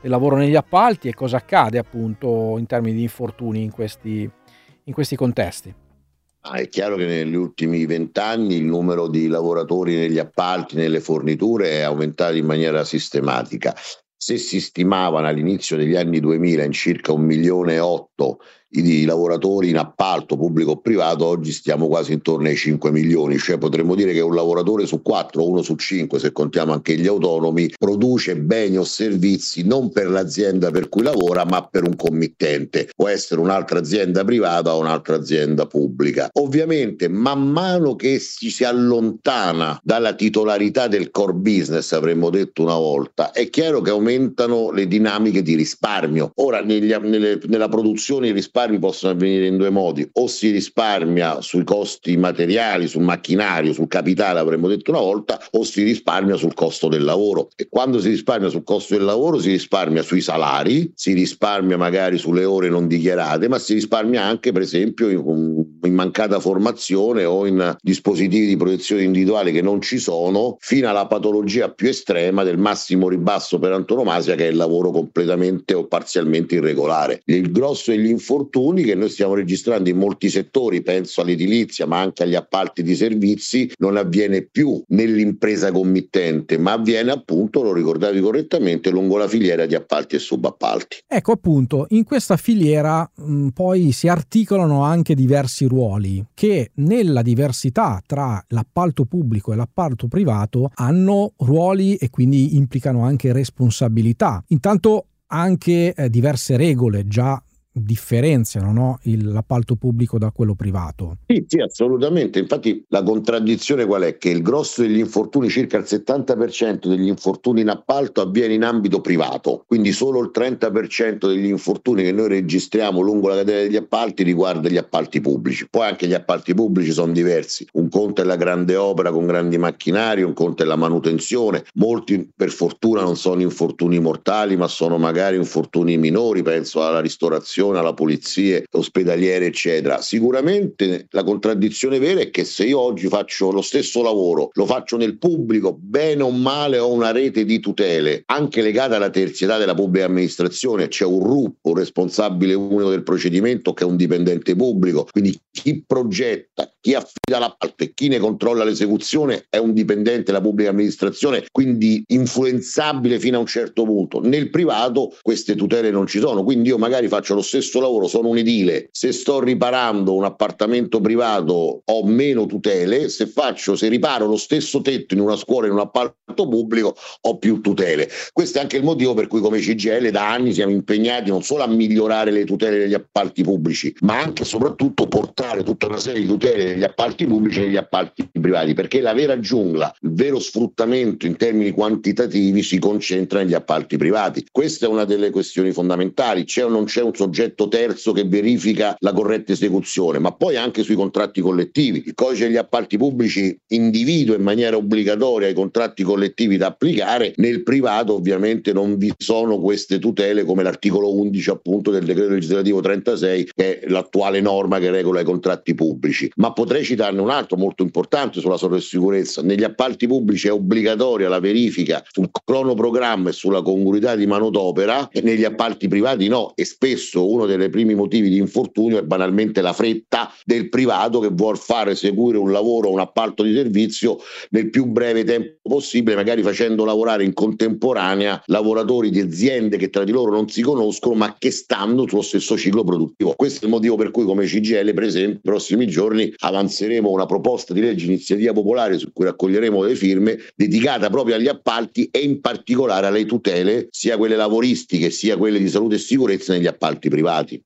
del lavoro negli appalti e cosa accade appunto in termini di infortuni in questi, in questi contesti. Ah, è chiaro che negli ultimi vent'anni il numero di lavoratori negli appalti, nelle forniture è aumentato in maniera sistematica. Se si stimavano all'inizio degli anni duemila in circa un milione e otto i lavoratori in appalto pubblico o privato, oggi stiamo quasi intorno ai cinque milioni, cioè potremmo dire che un lavoratore su quattro, uno su cinque se contiamo anche gli autonomi, produce beni o servizi non per l'azienda per cui lavora ma per un committente, può essere un'altra azienda privata o un'altra azienda pubblica. Ovviamente man mano che ci si allontana dalla titolarità del core business, avremmo detto una volta, è chiaro che aumentano le dinamiche di risparmio. Ora negli, nelle, nella produzione i risparmi possono avvenire in due modi: o si risparmia sui costi materiali, sul macchinario, sul capitale, avremmo detto una volta, o si risparmia sul costo del lavoro. E quando si risparmia sul costo del lavoro si risparmia sui salari, si risparmia magari sulle ore non dichiarate, ma si risparmia anche per esempio in, in mancata formazione o in dispositivi di protezione individuale che non ci sono, fino alla patologia più estrema del massimo ribasso per antonomasia, che è il lavoro completamente o parzialmente irregolare. Il grosso degli infortuni che noi stiamo registrando in molti settori, penso all'edilizia ma anche agli appalti di servizi, non avviene più nell'impresa committente ma avviene appunto, lo ricordavi correttamente, lungo la filiera di appalti e subappalti. Ecco appunto, in questa filiera mh, poi si articolano anche diversi ruoli che nella diversità tra l'appalto pubblico e l'appalto privato hanno ruoli e quindi implicano anche responsabilità. Intanto anche eh, diverse regole già differenziano, no? Il, l'appalto pubblico da quello privato. Sì, sì, assolutamente. Infatti la contraddizione qual è? Che il grosso degli infortuni, circa il settanta per cento degli infortuni in appalto avviene in ambito privato, quindi solo il trenta per cento degli infortuni che noi registriamo lungo la catena degli appalti riguarda gli appalti pubblici. Poi anche gli appalti pubblici sono diversi, un conto è la grande opera con grandi macchinari, un conto è la manutenzione, molti per fortuna non sono infortuni mortali ma sono magari infortuni minori, penso alla ristorazione, alla polizia ospedaliere eccetera. Sicuramente la contraddizione vera è che se io oggi faccio lo stesso lavoro, lo faccio nel pubblico, bene o male ho una rete di tutele anche legata alla terzietà della pubblica amministrazione, c'è un R U P, un responsabile unico del procedimento che è un dipendente pubblico, quindi chi progetta, chi affida l'appalto e chi ne controlla l'esecuzione è un dipendente della pubblica amministrazione, quindi influenzabile fino a un certo punto. Nel privato queste tutele non ci sono, quindi io magari faccio lo stesso lavoro, sono un edile, se sto riparando un appartamento privato ho meno tutele, se faccio, se riparo lo stesso tetto in una scuola, in un appalto pubblico ho più tutele. Questo è anche il motivo per cui come C G I L da anni siamo impegnati non solo a migliorare le tutele degli appalti pubblici, ma anche e soprattutto portare tutta una serie di tutele degli appalti pubblici e degli appalti privati, perché la vera giungla, il vero sfruttamento in termini quantitativi si concentra negli appalti privati. Questa è una delle questioni fondamentali, c'è o non c'è un soggetto terzo che verifica la corretta esecuzione, ma poi anche sui contratti collettivi. Il codice degli appalti pubblici individua in maniera obbligatoria i contratti collettivi da applicare, nel privato ovviamente non vi sono queste tutele come l'articolo undici appunto del decreto legislativo trentasei, che è l'attuale norma che regola i contratti pubblici. Ma potrei citarne un altro molto importante sulla sicurezza. Negli appalti pubblici è obbligatoria la verifica sul cronoprogramma e sulla congruità di manodopera, e negli appalti privati no, e spesso uno dei primi motivi di infortunio è banalmente la fretta del privato che vuol far eseguire un lavoro, un appalto di servizio nel più breve tempo possibile, magari facendo lavorare in contemporanea lavoratori di aziende che tra di loro non si conoscono ma che stanno sullo stesso ciclo produttivo. Questo è il motivo per cui come C G I L per esempio nei prossimi giorni avanzeremo una proposta di legge iniziativa popolare su cui raccoglieremo le firme, dedicata proprio agli appalti e in particolare alle tutele sia quelle lavoristiche sia quelle di salute e sicurezza negli appalti privati.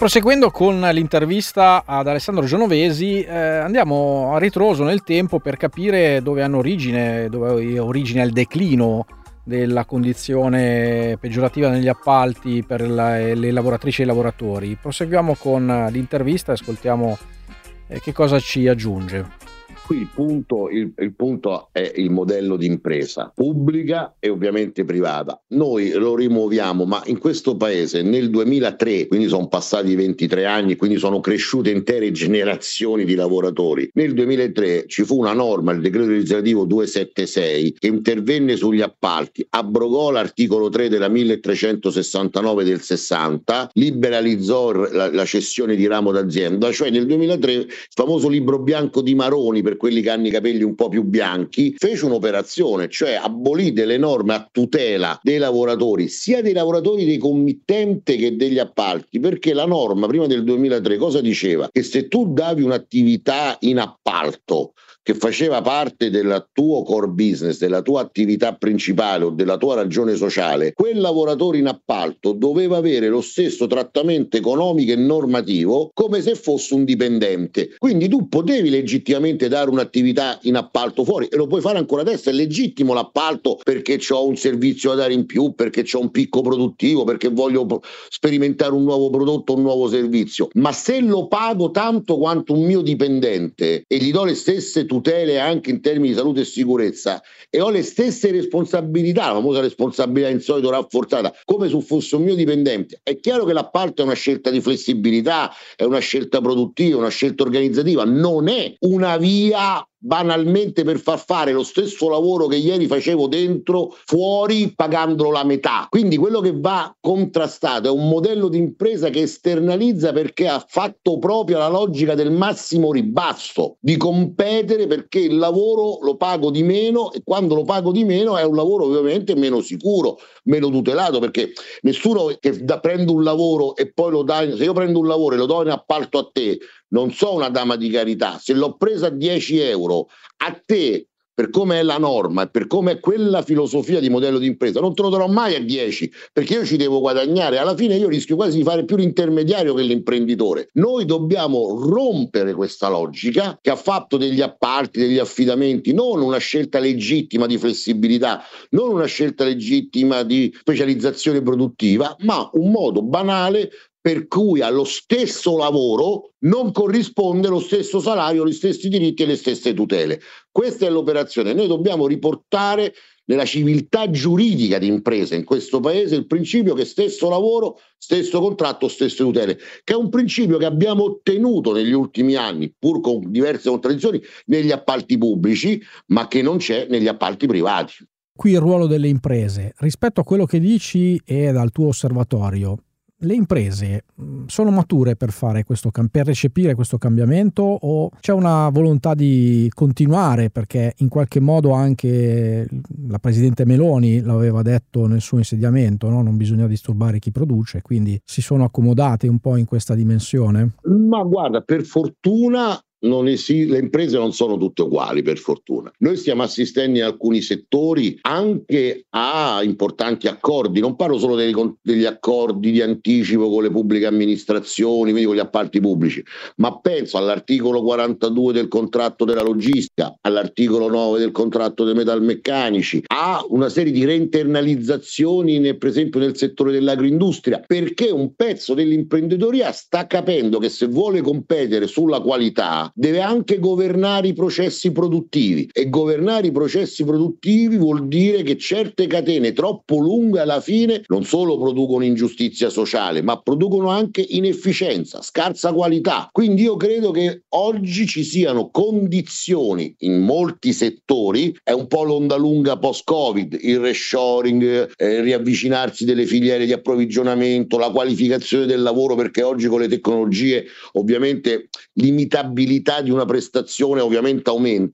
proseguendo con l'intervista ad Alessandro Genovesi, eh, andiamo a ritroso nel tempo per capire dove hanno origine, dove origina il declino della condizione peggiorativa negli appalti per la, le lavoratrici e i lavoratori. Proseguiamo con l'intervista e ascoltiamo eh, che cosa ci aggiunge. Qui il punto, il, il punto è il modello di impresa pubblica e ovviamente privata. Noi lo rimuoviamo, ma in questo paese nel duemilatré, quindi sono passati ventitré anni, quindi sono cresciute intere generazioni di lavoratori. Nel duemilatré ci fu una norma, il decreto legislativo duecentosettantasei, che intervenne sugli appalti, abrogò l'articolo tre della milletrecentosessantanove del sessanta, liberalizzò la, la cessione di ramo d'azienda, cioè nel duemilatré il famoso libro bianco di Maroni, per quelli che hanno i capelli un po' più bianchi, fece un'operazione, cioè abolì delle norme a tutela dei lavoratori, sia dei lavoratori dei committenti che degli appalti, perché la norma prima del duemilatré cosa diceva? Che se tu davi un'attività in appalto che faceva parte del tuo core business, della tua attività principale o della tua ragione sociale, quel lavoratore in appalto doveva avere lo stesso trattamento economico e normativo come se fosse un dipendente. Quindi tu potevi legittimamente dare un'attività in appalto fuori, e lo puoi fare ancora adesso, è legittimo l'appalto perché ho un servizio da dare in più, perché ho un picco produttivo, perché voglio sperimentare un nuovo prodotto, un nuovo servizio, ma se lo pago tanto quanto un mio dipendente e gli do le stesse tutele anche in termini di salute e sicurezza e ho le stesse responsabilità, la famosa responsabilità insolito rafforzata, come se fosse un mio dipendente, è chiaro che l'appalto è una scelta di flessibilità, è una scelta produttiva, una scelta organizzativa, non è una via banalmente per far fare lo stesso lavoro che ieri facevo dentro fuori pagandolo la metà. Quindi quello che va contrastato è un modello di impresa che esternalizza, perché ha fatto proprio la logica del massimo ribasso, di competere perché il lavoro lo pago di meno, e quando lo pago di meno è un lavoro ovviamente meno sicuro, meno tutelato, perché nessuno che da, prende un lavoro e poi lo dà, se io prendo un lavoro e lo do in appalto a te, non so una dama di carità, se l'ho presa a dieci euro, a te, per come è la norma e per come è quella filosofia di modello di impresa, non te lo darò mai a dieci, perché io ci devo guadagnare. Alla fine io rischio quasi di fare più l'intermediario che l'imprenditore. Noi dobbiamo rompere questa logica che ha fatto degli appalti, degli affidamenti, non una scelta legittima di flessibilità, non una scelta legittima di specializzazione produttiva, ma un modo banale per cui allo stesso lavoro non corrisponde lo stesso salario, gli stessi diritti e le stesse tutele. Questa è l'operazione. Noi dobbiamo riportare nella civiltà giuridica di impresa in questo paese il principio che stesso lavoro, stesso contratto, stesse tutele, che è un principio che abbiamo ottenuto negli ultimi anni, pur con diverse contraddizioni, negli appalti pubblici, ma che non c'è negli appalti privati. Qui il ruolo delle imprese. Rispetto a quello che dici e dal tuo osservatorio, le imprese sono mature per fare questo, per recepire questo cambiamento, o c'è una volontà di continuare, perché in qualche modo anche la Presidente Meloni l'aveva detto nel suo insediamento, no? Non bisogna disturbare chi produce, quindi si sono accomodate un po' in questa dimensione? Ma guarda, per fortuna non esi- le imprese non sono tutte uguali, per fortuna. Noi stiamo assistendo in alcuni settori anche a importanti accordi, non parlo solo dei, degli accordi di anticipo con le pubbliche amministrazioni, quindi con gli appalti pubblici, ma penso all'articolo quarantadue del contratto della logistica, all'articolo nove del contratto dei metalmeccanici, a una serie di reinternalizzazioni nel, per esempio nel settore dell'agroindustria, perché un pezzo dell'imprenditoria sta capendo che se vuole competere sulla qualità deve anche governare i processi produttivi, e governare i processi produttivi vuol dire che certe catene troppo lunghe alla fine non solo producono ingiustizia sociale, ma producono anche inefficienza, scarsa qualità. Quindi io credo che oggi ci siano condizioni in molti settori, è un po' l'onda lunga post-Covid, il reshoring, eh, il riavvicinarsi delle filiere di approvvigionamento, la qualificazione del lavoro, perché oggi con le tecnologie ovviamente l'imitabilità di una prestazione ovviamente aumenta,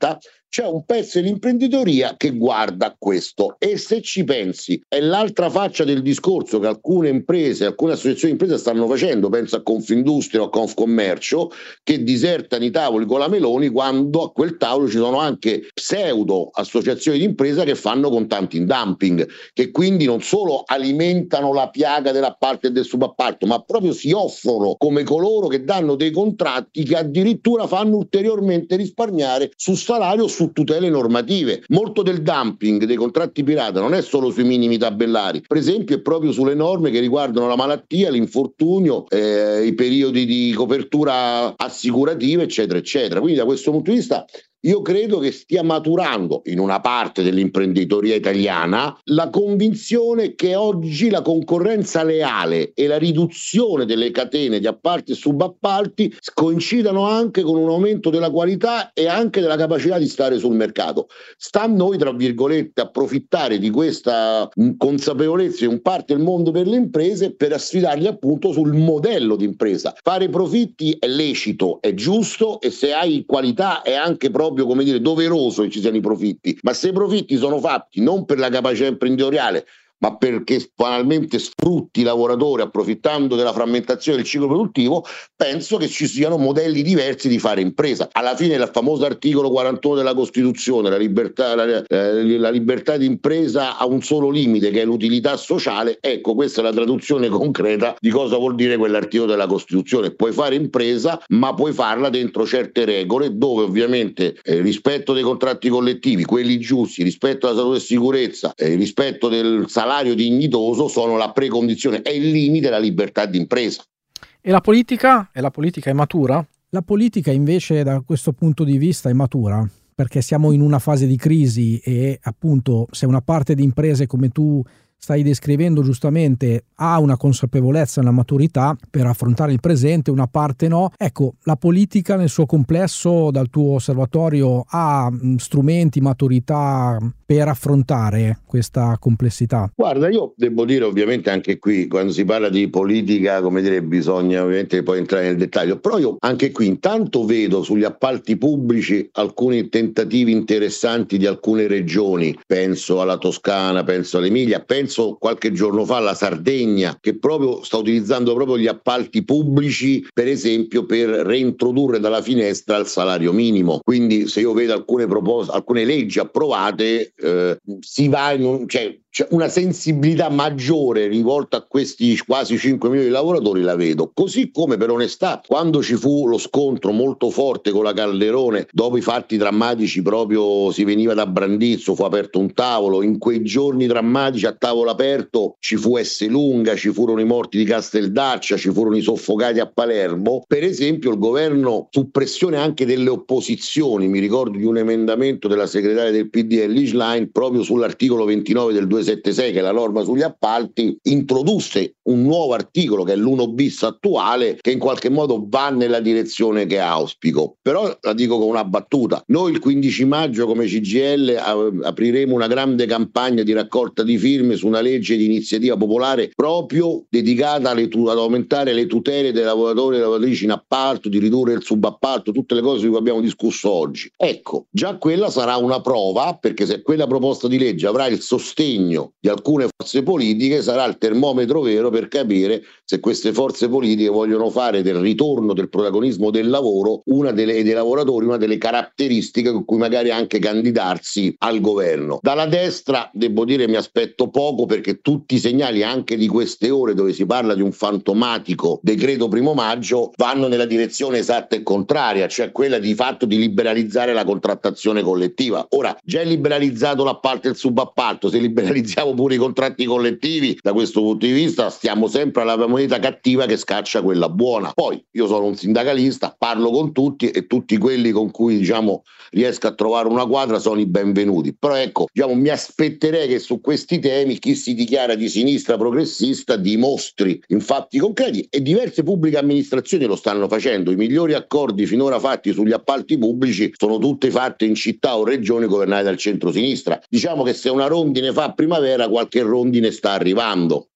c'è un pezzo dell'imprenditoria che guarda questo, e se ci pensi è l'altra faccia del discorso che alcune imprese, alcune associazioni di imprese stanno facendo, penso a Confindustria o a Confcommercio, che disertano i tavoli con la Meloni quando a quel tavolo ci sono anche pseudo associazioni di impresa che fanno contanti in dumping, che quindi non solo alimentano la piaga dell'appalto e del subappalto, ma proprio si offrono come coloro che danno dei contratti che addirittura fanno ulteriormente risparmiare su salario o su tutele normative. Molto del dumping dei contratti pirata non è solo sui minimi tabellari, per esempio è proprio sulle norme che riguardano la malattia, l'infortunio, eh, i periodi di copertura assicurativa, eccetera eccetera. Quindi da questo punto di vista io credo che stia maturando in una parte dell'imprenditoria italiana la convinzione che oggi la concorrenza leale e la riduzione delle catene di appalti e subappalti coincidano anche con un aumento della qualità e anche della capacità di stare sul mercato. Sta a noi, tra virgolette, approfittare di questa consapevolezza in un parte del mondo per le imprese per sfidarli appunto sul modello di impresa. Fare profitti è lecito, è giusto, e se hai qualità è anche proprio come dire doveroso che ci siano i profitti, ma se i profitti sono fatti non per la capacità imprenditoriale ma perché banalmente sfrutti i lavoratori approfittando della frammentazione del ciclo produttivo, penso che ci siano modelli diversi di fare impresa. Alla fine il famoso articolo quarantuno della Costituzione, la libertà, la, eh, la libertà di impresa ha un solo limite che è l'utilità sociale. Ecco, questa è la traduzione concreta di cosa vuol dire quell'articolo della Costituzione. Puoi fare impresa ma puoi farla dentro certe regole, dove ovviamente eh, rispetto dei contratti collettivi, quelli giusti, rispetto alla salute e sicurezza, eh, rispetto del salario salario dignitoso sono la precondizione, è il limite della libertà d'impresa. E la politica? E la politica è matura? La politica invece da questo punto di vista è matura, perché siamo in una fase di crisi e appunto se una parte di imprese come tu stai descrivendo giustamente ha una consapevolezza, una maturità per affrontare il presente, una parte no. Ecco, la politica nel suo complesso dal tuo osservatorio ha strumenti, maturità per affrontare questa complessità? Guarda, io devo dire ovviamente anche qui quando si parla di politica, come dire, bisogna ovviamente poi entrare nel dettaglio, però io anche qui intanto vedo sugli appalti pubblici alcuni tentativi interessanti di alcune regioni, penso alla Toscana, penso all'Emilia, penso qualche giorno fa alla Sardegna, che proprio sta utilizzando proprio gli appalti pubblici per esempio per reintrodurre dalla finestra il salario minimo. Quindi se io vedo alcune proposte, alcune leggi approvate, eh, si va in un, cioè c'è una sensibilità maggiore rivolta a questi quasi cinque milioni di lavoratori, la vedo. Così come per onestà, quando ci fu lo scontro molto forte con la Calderone, dopo i fatti drammatici, proprio si veniva da Brandizzo, fu aperto un tavolo, in quei giorni drammatici a tavolo aperto ci fu Esselunga, ci furono i morti di Casteldarcia, ci furono i soffocati a Palermo. Per esempio il governo, su pressione anche delle opposizioni, mi ricordo di un emendamento della segretaria del P D L Schlein proprio sull'articolo ventinove del duecentosettantasei, che è la norma sugli appalti, introdusse un nuovo articolo che è l'uno bis attuale, che in qualche modo va nella direzione che auspico. Però la dico con una battuta: noi il quindici maggio come C G I L apriremo una grande campagna di raccolta di firme su una legge di iniziativa popolare proprio dedicata alle, ad aumentare le tutele dei lavoratori e lavoratrici in appalto, di ridurre il subappalto, tutte le cose di cui abbiamo discusso oggi. Ecco, già quella sarà una prova, perché se quella proposta di legge avrà il sostegno di alcune forze politiche, sarà il termometro vero per capire se queste forze politiche vogliono fare del ritorno del protagonismo del lavoro una delle, dei lavoratori una delle caratteristiche con cui magari anche candidarsi al governo. Dalla destra devo dire mi aspetto poco, perché tutti i segnali anche di queste ore dove si parla di un fantomatico decreto primo maggio vanno nella direzione esatta e contraria, cioè quella di fatto di liberalizzare la contrattazione collettiva. Ora, già è liberalizzato l'appalto e il subappalto, se liberalizziamo pure i contratti collettivi, da questo punto di vista stiamo sempre alla moneta cattiva che scaccia quella buona. Poi io sono un sindacalista, parlo con tutti e tutti quelli con cui diciamo riesco a trovare una quadra sono i benvenuti, però ecco, diciamo, mi aspetterei che su questi temi chi si dichiara di sinistra progressista dimostri in fatti concreti, e diverse pubbliche amministrazioni lo stanno facendo. I migliori accordi finora fatti sugli appalti pubblici sono tutti fatti in città o regioni governate dal centro-sinistra. Diciamo che se una rondine fa primavera, qualche rondine sta arrivando.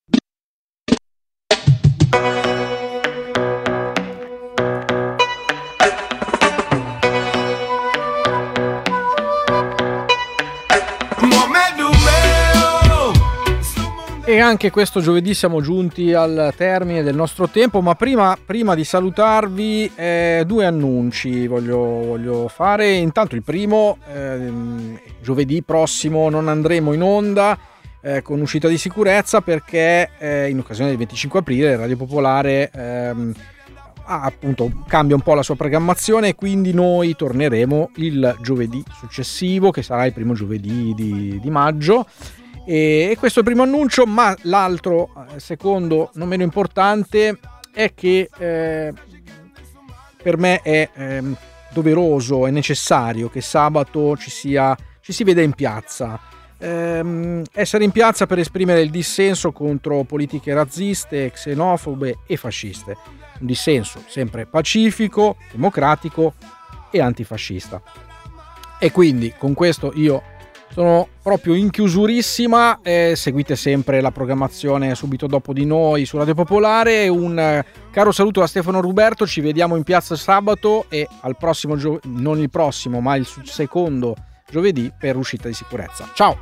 E anche questo giovedì siamo giunti al termine del nostro tempo, ma prima, prima di salutarvi eh, due annunci voglio, voglio fare. Intanto il primo, eh, giovedì prossimo non andremo in onda eh, con Uscita di Sicurezza perché eh, in occasione del venticinque aprile Radio Popolare ehm, ah, appunto cambia un po' la sua programmazione e quindi noi torneremo il giovedì successivo, che sarà il primo giovedì di, di maggio. E questo è il primo annuncio, ma l'altro, secondo, non meno importante, è che eh, per me è eh, doveroso e necessario che sabato ci sia, ci si veda in piazza. Eh, essere in piazza per esprimere il dissenso contro politiche razziste, xenofobe e fasciste. Un dissenso sempre pacifico, democratico e antifascista. E quindi con questo io sono proprio in chiusurissima, eh, seguite sempre la programmazione subito dopo di noi su Radio Popolare. Un eh, caro saluto da Stefano Ruberto, ci vediamo in piazza sabato e al prossimo gio- non il prossimo ma il secondo giovedì per Uscita di Sicurezza. Ciao!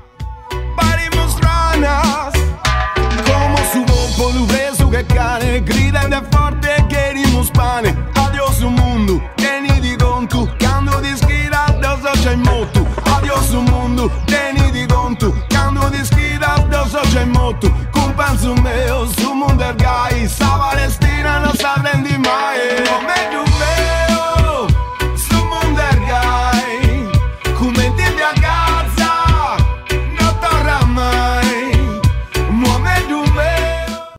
Como su popolo preso che cane, gridando a forte che rimuspane. Adios mundo, tieni di conto, quando ti schira addosso c'è il motto. Adios mundo, tieni